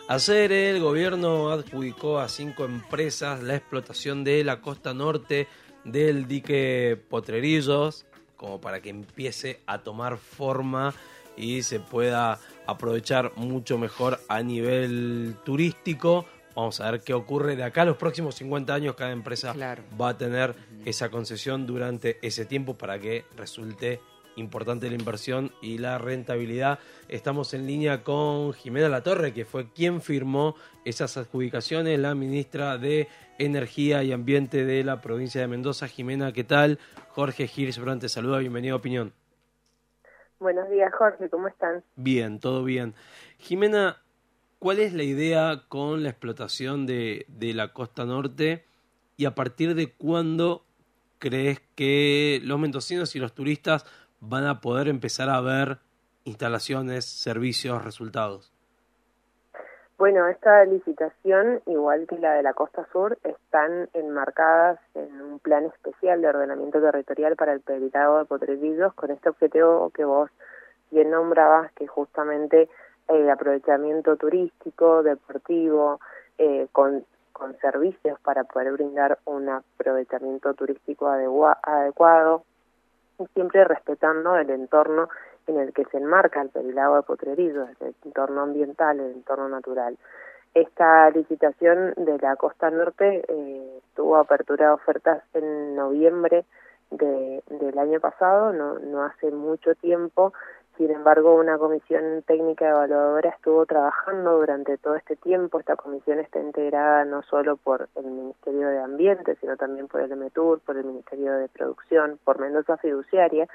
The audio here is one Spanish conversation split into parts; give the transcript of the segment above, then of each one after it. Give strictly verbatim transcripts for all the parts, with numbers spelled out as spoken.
Ayer el gobierno adjudicó a cinco empresas la explotación de la costa norte del dique Potrerillos, como para que empiece a tomar forma y se pueda aprovechar mucho mejor a nivel turístico. Vamos a ver qué ocurre de acá a los próximos cincuenta años. Cada empresa claro. va a tener esa concesión durante ese tiempo para que resulte importante la inversión y la rentabilidad. Estamos en línea con Jimena Latorre, que fue quien firmó esas adjudicaciones, la ministra de Energía y Ambiente de la provincia de Mendoza. Jimena, ¿qué tal? Jorge Girsbrand te saluda, bienvenido a Opinión. Buenos días, Jorge, ¿cómo están? Bien, todo bien. Jimena, ¿cuál es la idea con la explotación de, de la costa norte y a partir de cuándo crees que los mendocinos y los turistas van a poder empezar a ver instalaciones, servicios, resultados? Bueno, esta licitación, igual que la de la Costa Sur, están enmarcadas en un plan especial de ordenamiento territorial para el Peritado de Potrerillos, con este objetivo que vos bien nombrabas, que justamente el aprovechamiento turístico, deportivo, eh, con, con servicios para poder brindar un aprovechamiento turístico adegua, adecuado, siempre respetando el entorno en el que se enmarca el Perilado de Potrerillos, el entorno ambiental, el entorno natural. Esta licitación de la costa norte eh, tuvo apertura de ofertas en noviembre de, del año pasado, no, no hace mucho tiempo. Sin embargo, una comisión técnica evaluadora estuvo trabajando durante todo este tiempo. Esta comisión está integrada no solo por el Ministerio de Ambiente, sino también por el EMETUR, por el Ministerio de Producción, por Mendoza Fiduciaria,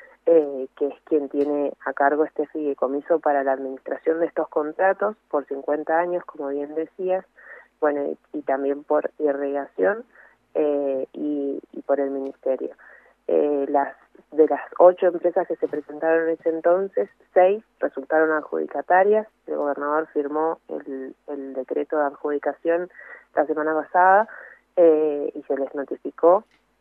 eh, que es quien tiene a cargo este fideicomiso para la administración de estos contratos por cincuenta años, como bien decías, bueno, y, y también por irrigación eh, y, y por el Ministerio. Eh, las de las ocho empresas que se presentaron en ese entonces, seis resultaron adjudicatarias. El gobernador firmó el, el decreto de adjudicación la semana pasada eh, y se les notificó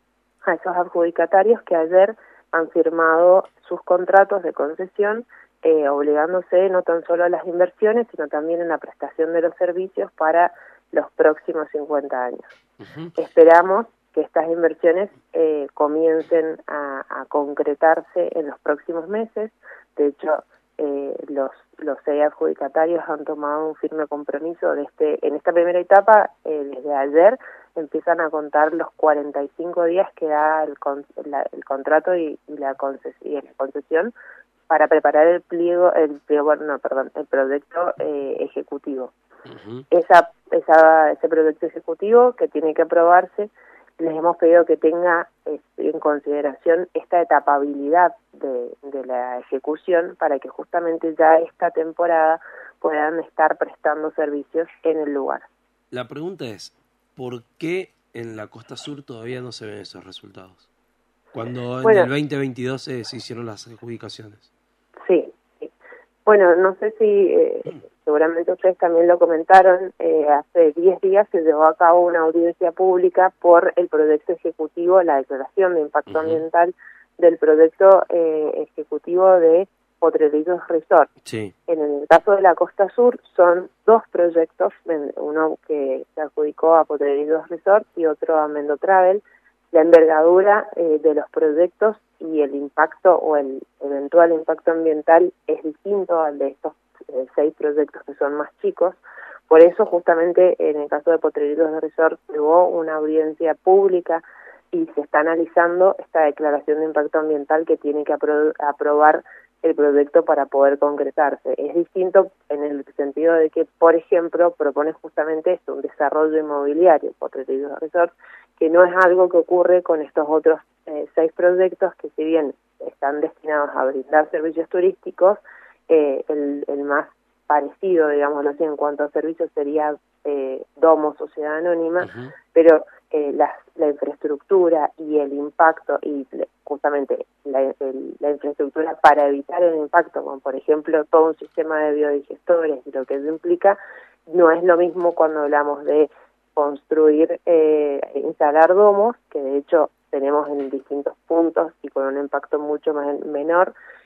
a esos adjudicatarios que ayer han firmado sus contratos de concesión, eh, obligándose no tan solo a las inversiones, sino también en la prestación de los servicios para los próximos cincuenta años. Uh-huh. Esperamos que estas inversiones eh, comiencen a, a concretarse en los próximos meses. De hecho, eh, los los seis adjudicatarios han tomado un firme compromiso de este en esta primera etapa. Eh, desde ayer empiezan a contar los cuarenta y cinco días que da el, con, la, el contrato y, y, la conces, y la concesión para preparar el pliego, el pliego, no, perdón, el proyecto eh, ejecutivo. Uh-huh. Esa, esa, ese proyecto ejecutivo que tiene que aprobarse, les hemos pedido que tenga eh, en consideración esta etapabilidad de, de la ejecución para que justamente ya esta temporada puedan estar prestando servicios en el lugar. La pregunta es, ¿por qué en la Costa Sur todavía no se ven esos resultados? Cuando bueno, en el veinte veintidós se, se hicieron las adjudicaciones. Sí, sí. Bueno, no sé si... Eh, seguramente ustedes también lo comentaron, eh, hace diez días se llevó a cabo una audiencia pública por el proyecto ejecutivo, la declaración de impacto uh-huh. ambiental del proyecto eh, ejecutivo de Potrerillos Resort. Sí. En el caso de la Costa Sur son dos proyectos, uno que se adjudicó a Potrerillos Resort y otro a Mendotravel. La envergadura eh, de los proyectos y el impacto o el eventual impacto ambiental es distinto al de estos eh, seis proyectos que son más chicos. Por eso justamente en el caso de Potrerillos Resort hubo una audiencia pública y se está analizando esta declaración de impacto ambiental que tiene que apro- aprobar el proyecto para poder concretarse. Es distinto en el sentido de que, por ejemplo, propone justamente esto, un desarrollo inmobiliario, Potrerillos Resort, que no es algo que ocurre con estos otros eh, seis proyectos que, si bien están destinados a brindar servicios turísticos, eh, el, el más parecido, digámoslo así, en cuanto a servicios sería eh, Domo, Sociedad Anónima, uh-huh. pero eh, la, la infraestructura y el impacto, y justamente la, el, la infraestructura para evitar el impacto, como por ejemplo todo un sistema de biodigestores y lo que eso implica, no es lo mismo cuando hablamos de construir, eh, instalar domos, que de hecho tenemos en distintos puntos y con un impacto mucho más menor,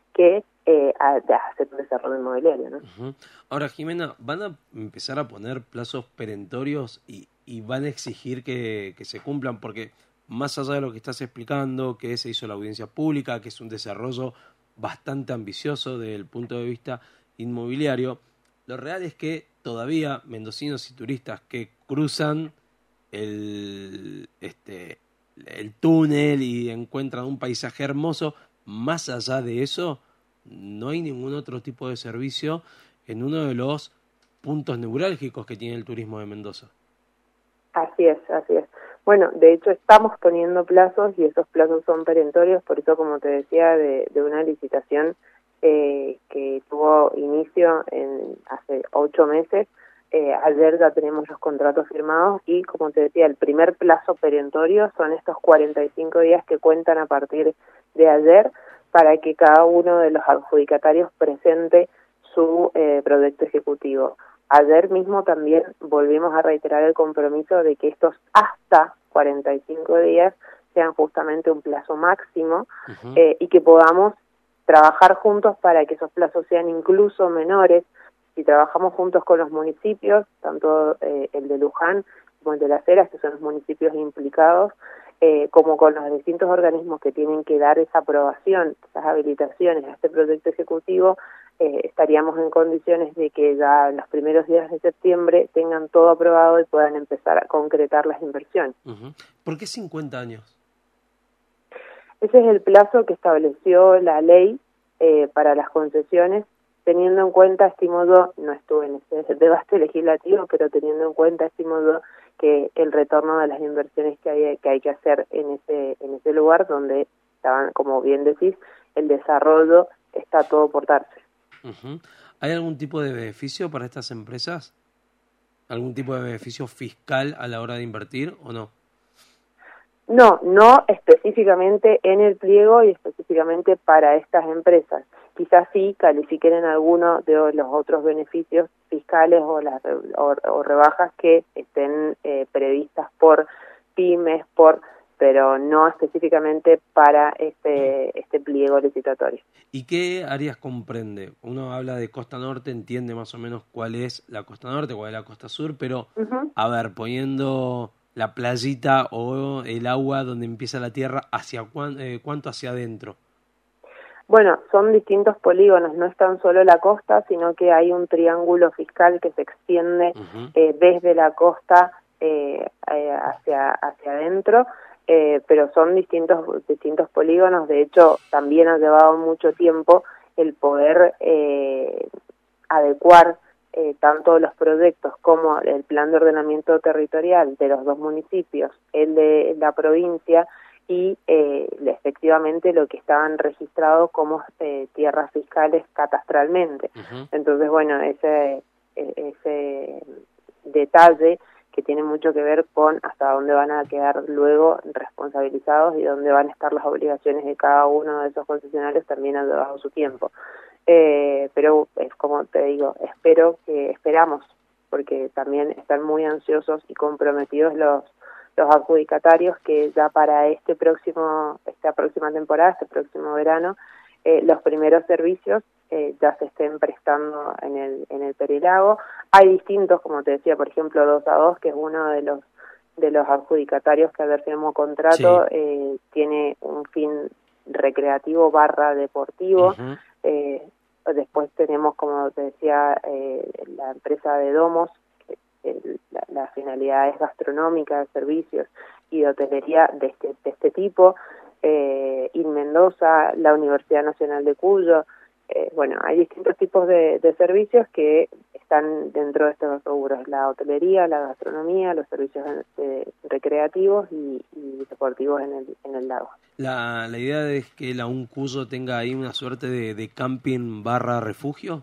que eh, a, a hacer un desarrollo inmobiliario, ¿no? Uh-huh. Ahora, Jimena, ¿van a empezar a poner plazos perentorios y, y van a exigir que, que se cumplan? Porque más allá de lo que estás explicando, que se hizo la audiencia pública, que es un desarrollo bastante ambicioso desde el punto de vista inmobiliario, lo real es que todavía mendocinos y turistas que cruzan el, este, el túnel y encuentran un paisaje hermoso, más allá de eso, no hay ningún otro tipo de servicio en uno de los puntos neurálgicos que tiene el turismo de Mendoza. Así es, así es. Bueno, de hecho estamos poniendo plazos y esos plazos son perentorios, por eso, como te decía, de, de una licitación eh, que tuvo inicio en hace ocho meses. Eh, ayer ya tenemos los contratos firmados y, como te decía, el primer plazo perentorio son estos cuarenta y cinco días que cuentan a partir de ayer para que cada uno de los adjudicatarios presente su eh, proyecto ejecutivo. Ayer mismo también volvimos a reiterar el compromiso de que estos hasta cuarenta y cinco días sean justamente un plazo máximo uh-huh. eh, y que podamos trabajar juntos para que esos plazos sean incluso menores. Si trabajamos juntos con los municipios, tanto eh, el de Luján como el de Las Heras, que son los municipios implicados, eh, como con los distintos organismos que tienen que dar esa aprobación, esas habilitaciones a este proyecto ejecutivo, eh, estaríamos en condiciones de que ya en los primeros días de septiembre tengan todo aprobado y puedan empezar a concretar las inversiones. Uh-huh. ¿Por qué cincuenta años? Ese es el plazo que estableció la ley eh, para las concesiones, teniendo en cuenta, estimo yo, no estuve en ese debate legislativo, pero teniendo en cuenta, estimo yo, que el retorno de las inversiones que hay que hay que hacer en ese en ese lugar donde estaban, como bien decís, el desarrollo está todo por darse. Uh-huh. ¿Hay algún tipo de beneficio para estas empresas? ¿Algún tipo de beneficio fiscal a la hora de invertir o no? No, no específicamente en el pliego y específicamente para estas empresas. Quizás sí califiquen en alguno de los otros beneficios fiscales o las o, o rebajas que estén eh, previstas por pymes, por pero no específicamente para este este pliego licitatorio. ¿Y qué áreas comprende? Uno habla de costa norte, entiende más o menos cuál es la costa norte, cuál es la costa sur, pero uh-huh. a ver, poniendo la playita o el agua donde empieza la tierra, ¿hacia cuán, eh, cuánto hacia adentro? Bueno, son distintos polígonos, no es tan solo la costa, sino que hay un triángulo fiscal que se extiende uh-huh. eh, desde la costa eh, eh, hacia hacia adentro, eh, pero son distintos distintos polígonos. De hecho, también ha llevado mucho tiempo el poder eh, adecuar eh, tanto los proyectos como el plan de ordenamiento territorial de los dos municipios, el de la provincia, y eh, efectivamente lo que estaban registrados como eh, tierras fiscales catastralmente. Uh-huh. Entonces, bueno, ese ese detalle que tiene mucho que ver con hasta dónde van a quedar luego responsabilizados y dónde van a estar las obligaciones de cada uno de esos concesionarios también ha llevado su tiempo. Eh, pero es como te digo, espero que esperamos, porque también están muy ansiosos y comprometidos los los adjudicatarios que ya para este próximo esta próxima temporada, este próximo verano, eh, los primeros servicios eh, ya se estén prestando en el en el Perilago. Hay distintos, como te decía, por ejemplo, dos a dos, que es uno de los de los adjudicatarios que ayer firmó contrato, sí. eh, tiene un fin recreativo barra deportivo. Uh-huh. eh, después tenemos, como te decía, eh, la empresa de domos. La, la finalidad es gastronómica, de servicios y de hotelería de este, de este tipo. Eh, en Mendoza, la Universidad Nacional de Cuyo. Eh, bueno, hay distintos tipos de, de servicios que están dentro de estos rubros: la hotelería, la gastronomía, los servicios eh, recreativos y, y deportivos en el, en el lago. La, la idea es que la U N Cuyo tenga ahí una suerte de, de camping barra refugio.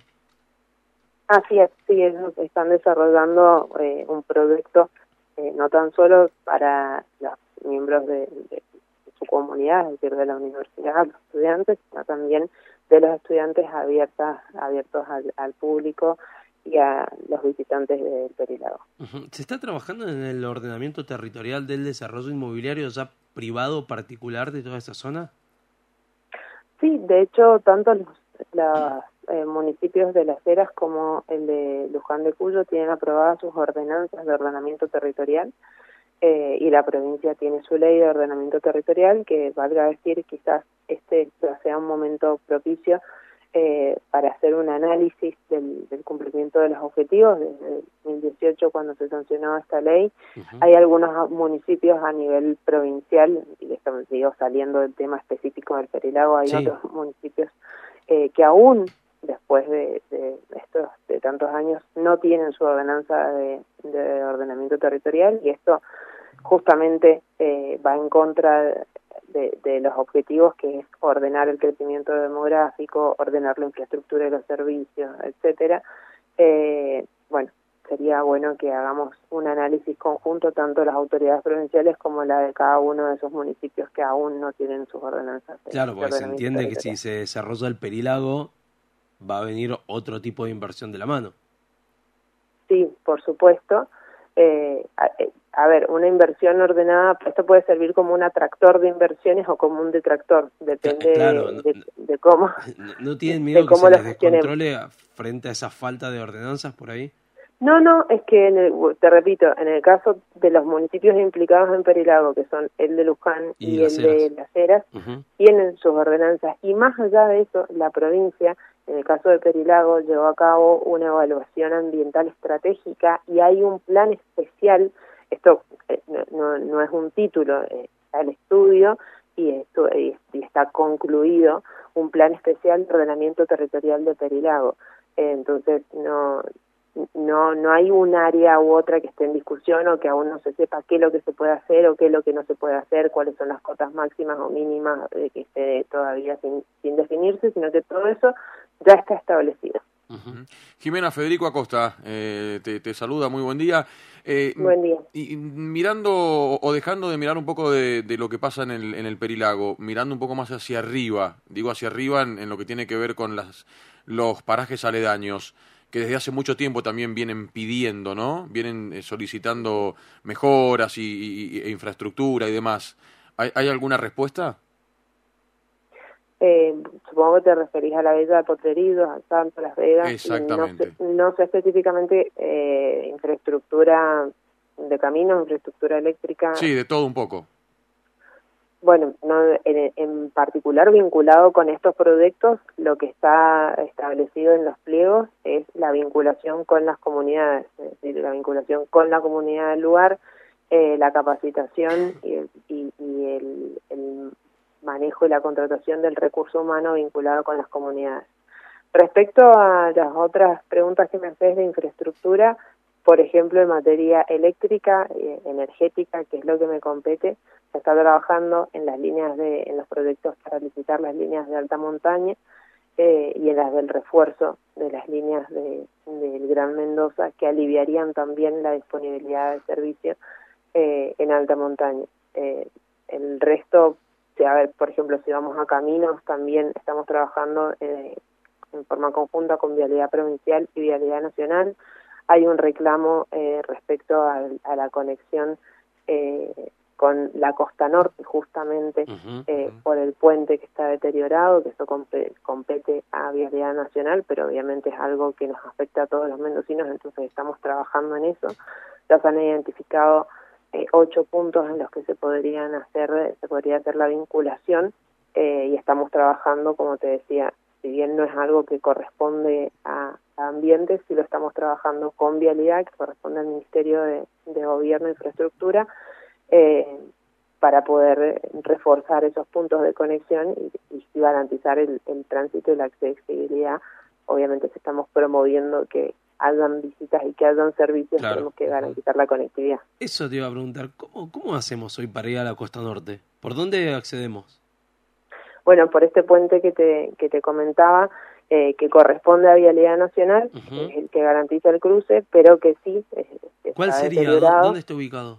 Así es, sí, ellos están desarrollando eh, un proyecto eh, no tan solo para los miembros de, de su comunidad, es decir, de la universidad, los estudiantes, sino también de los estudiantes abiertas, abiertos al, al público y a los visitantes del Perilago. Uh-huh. ¿Se está trabajando en el ordenamiento territorial del desarrollo inmobiliario ya privado particular de toda esta zona? Sí, de hecho, tanto los, los eh, municipios de Las Heras como el de Luján de Cuyo tienen aprobadas sus ordenanzas de ordenamiento territorial, eh, y la provincia tiene su ley de ordenamiento territorial, que valga decir, quizás este sea un momento propicio eh, para hacer un análisis del, del cumplimiento de los objetivos. Desde el dos mil dieciocho, cuando se sancionó esta ley, uh-huh. hay algunos municipios a nivel provincial, y estamos, digo, saliendo del tema específico del Perilago, hay sí. otros municipios eh, que aún después de, de estos de tantos años no tienen su ordenanza de, de ordenamiento territorial, y esto justamente eh, va en contra de, de los objetivos, que es ordenar el crecimiento demográfico, ordenar la infraestructura de los servicios, etcétera. Eh, bueno, sería bueno que hagamos un análisis conjunto, tanto las autoridades provinciales como la de cada uno de esos municipios que aún no tienen sus ordenanzas. Claro, porque se entiende que si se desarrolla el Perilago va a venir otro tipo de inversión de la mano. Sí, por supuesto. Eh, a, a ver, una inversión ordenada, esto puede servir como un atractor de inversiones o como un detractor, depende claro, de, de, de cómo. ¿No, no tienen miedo de que se les descontrole frente a esa falta de ordenanzas por ahí? No, no, es que, en el, te repito, en el caso de los municipios implicados en Perilago, que son el de Luján y, y el de Las Heras, uh-huh. tienen sus ordenanzas, y más allá de eso, la provincia, en el caso de Perilago, llevó a cabo una evaluación ambiental estratégica, y hay un plan especial. Esto eh, no, no es un título, eh, está el estudio y, esto, y, y está concluido un plan especial de ordenamiento territorial de Perilago. Eh, entonces, no... No no hay un área u otra que esté en discusión, o que aún no se sepa qué es lo que se puede hacer o qué es lo que no se puede hacer, cuáles son las cotas máximas o mínimas eh, que esté todavía sin, sin definirse, sino que todo eso ya está establecido. Uh-huh. Jimena, Federico Acosta, eh, te, te saluda, muy buen día. Eh, buen día. Y mirando o dejando de mirar un poco de, de lo que pasa en el, en el Perilago, mirando un poco más hacia arriba, digo hacia arriba en, en lo que tiene que ver con las, los parajes aledaños, que desde hace mucho tiempo también vienen pidiendo, ¿no? Vienen solicitando mejoras y, y, e infraestructura y demás. ¿Hay, hay alguna respuesta? Eh, supongo que te referís a la Villa de Potrerillos, al Santo, Las Vegas. Exactamente. No sé, no sé específicamente eh, infraestructura de caminos, infraestructura eléctrica. Sí, de todo un poco. Bueno, no, en, en particular vinculado con estos proyectos, lo que está establecido en los pliegos es la vinculación con las comunidades, es decir, la vinculación con la comunidad del lugar, eh, la capacitación y, el, y, y el, el manejo y la contratación del recurso humano vinculado con las comunidades. Respecto a las otras preguntas que me haces de infraestructura, por ejemplo, en materia eléctrica, eh, energética, que es lo que me compete, se está trabajando en las líneas de, en los proyectos para licitar las líneas de alta montaña eh, y en las del refuerzo de las líneas de, del Gran Mendoza, que aliviarían también la disponibilidad de servicio eh, en alta montaña. Eh, el resto, a ver, por ejemplo, si vamos a caminos, también estamos trabajando eh, en forma conjunta con Vialidad Provincial y Vialidad Nacional. Hay un reclamo eh, respecto a, a la conexión eh, con la costa norte, justamente uh-huh, eh, uh-huh. por el puente que está deteriorado, que eso compete, compete a Vialidad Nacional, pero obviamente es algo que nos afecta a todos los mendocinos, entonces estamos trabajando en eso. Ya se han identificado eh, ocho puntos en los que se podrían hacer, se podría hacer la vinculación, eh, y estamos trabajando, como te decía, si bien no es algo que corresponde a, a ambiente, sí lo estamos trabajando con Vialidad, que corresponde al Ministerio de, de Gobierno e Infraestructura, eh, para poder reforzar esos puntos de conexión y, y garantizar el, el tránsito y la accesibilidad. Obviamente, si estamos promoviendo que hayan visitas y que hayan servicios, claro, tenemos que garantizar la conectividad. Eso te iba a preguntar, ¿cómo, cómo hacemos hoy para ir a la costa norte? ¿Por dónde accedemos? Bueno, por este puente que te que te comentaba, eh, que corresponde a Vialidad Nacional, uh-huh. es el que garantiza el cruce, pero que sí es, está ¿Cuál sería? ¿Dónde está ubicado?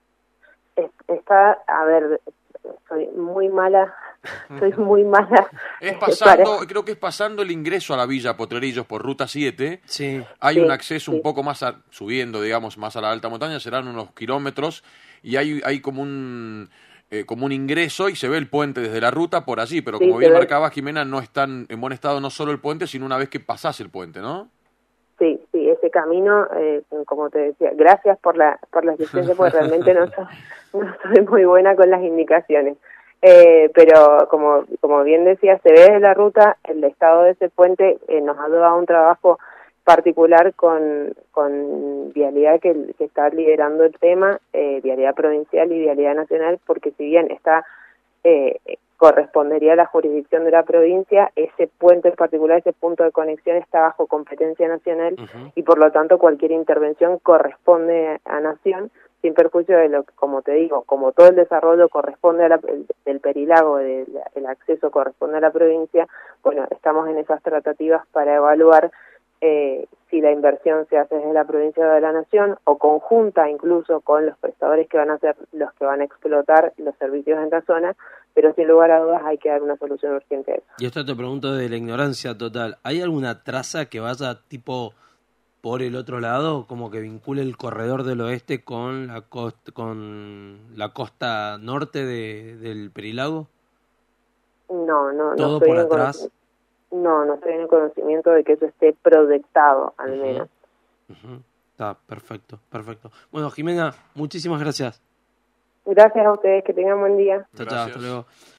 Es, está, a ver, soy muy mala, soy muy mala. Es pasando, para... creo que es pasando el ingreso a la Villa Potrerillos por Ruta siete. Sí. Hay sí, un acceso sí. un poco más, a, subiendo, digamos, más a la alta montaña, serán unos kilómetros, y hay, hay como un... eh, como un ingreso y se ve el puente desde la ruta por allí, pero Sí, como se bien ve. marcaba Jimena, no están en buen estado no solo el puente, sino una vez que pasás el puente, ¿no? Sí, sí, ese camino, eh, como te decía, gracias por la por la asistencia, porque realmente no soy, no soy muy buena con las indicaciones. Eh, pero como como bien decía, se ve desde la ruta, el estado de ese puente eh, nos ha dado un trabajo particular con, con Vialidad, que, que está liderando el tema, eh, Vialidad Provincial y Vialidad Nacional, porque si bien está eh, correspondería a la jurisdicción de la provincia, ese puente en particular, ese punto de conexión está bajo competencia nacional uh-huh. y por lo tanto cualquier intervención corresponde a Nación, sin perjuicio de lo que, como te digo, como todo el desarrollo corresponde a la, el, del Perilago, el, el acceso corresponde a la provincia. Bueno, estamos en esas tratativas para evaluar Eh, si la inversión se hace desde la provincia o de la nación, o conjunta incluso con los prestadores que van a ser los que van a explotar los servicios en la zona, pero sin lugar a dudas hay que dar una solución urgente a eso. Y esto te pregunto de la ignorancia total, ¿hay alguna traza que vaya tipo por el otro lado, como que vincule el corredor del oeste con la costa, con la costa norte de, del Perilago? No, no, ¿Todo no estoy por en atrás? No, no estoy en el conocimiento de que eso esté proyectado, al uh-huh. menos. Uh-huh. Está perfecto, perfecto. Bueno, Jimena, muchísimas gracias. Gracias a ustedes, que tengan buen día. Chao, chao, hasta luego.